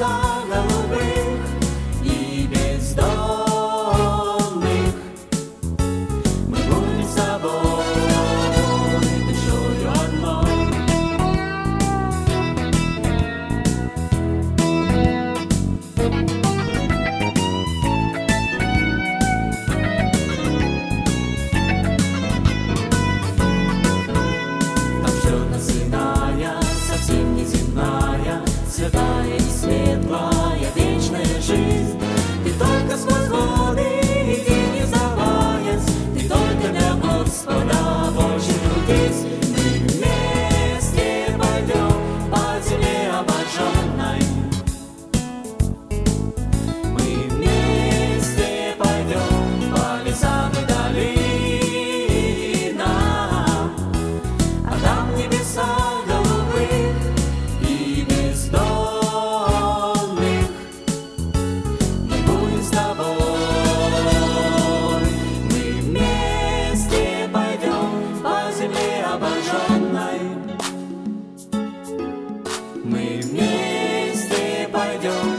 небеса голубых и бездонных. Мы будем с тобой душою одной. Там ждет нас иная, совсем неземная, святая и светлая, вечная жизнь. Ты только сквозь годы иди, не сдаваясь, ты только для Господа Божий трудись. Мы вместе пойдем по земле обожженной. Мы вместе пойдем по лесам и долинам, а там небеса голубых и бездонных. Мы будем с тобой, мы вместе пойдем по земле обожженной. Мы вместе пойдем